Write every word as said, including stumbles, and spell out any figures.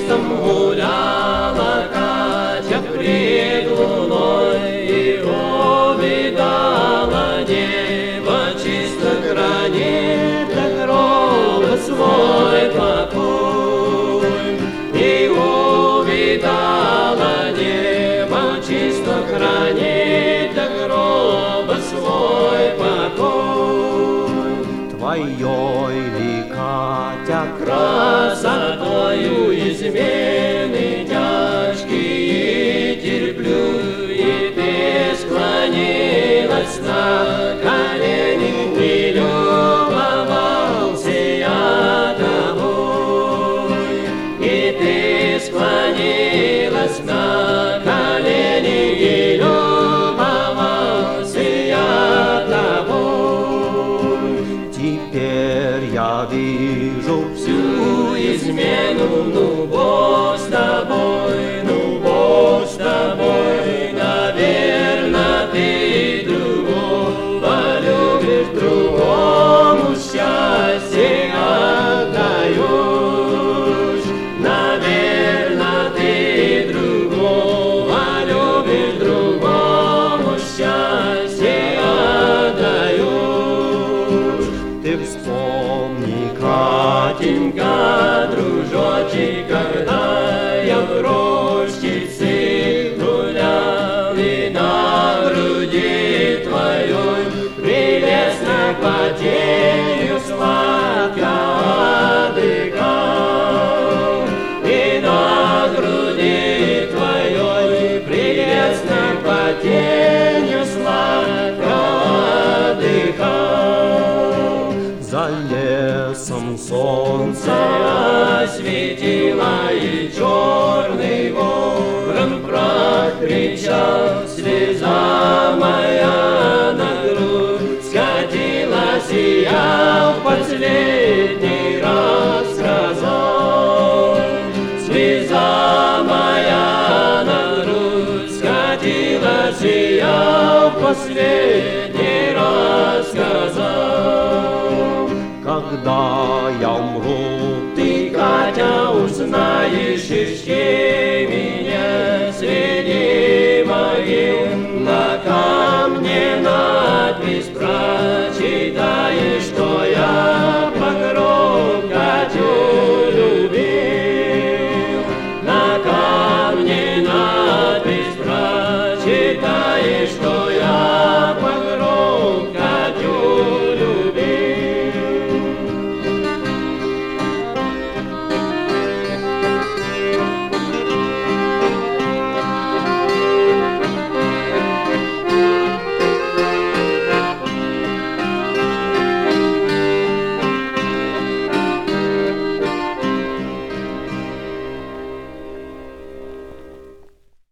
чистом гуляла Катя пред луной, и увидала небо чисто хранит до гроба свой покой. И увидала небо чисто хранит до гроба свой покой. Твоей ли, Катя, красотою измены тяжкие терплю, и ты склонилась на колени, и любовался я тобой. И ты склонилась на колени, и любовался я тобой. теперь я вижу Всю измену, ну Бог с тобой, ну Бог с тобой, наверно, ты другого любишь, другому счастье отдаешь. Наверно, ты другого любишь, другому счастье отдаешь. ты вспомни, Катенька, дружочек, когда я в рощице гулял, и на груди твоей прелестной потенью сладко отдыхал. И на груди твоей прелестной потенью сладко отдыхал. за лесом солнце осветила, и черный ворон прокричал, слеза моя на грудь скатилась, и я в последний раз сказал. Слеза моя на грудь скатилась, и я в последний раз сказал. когда я умру, Ты, Катя, узнаешь исчез.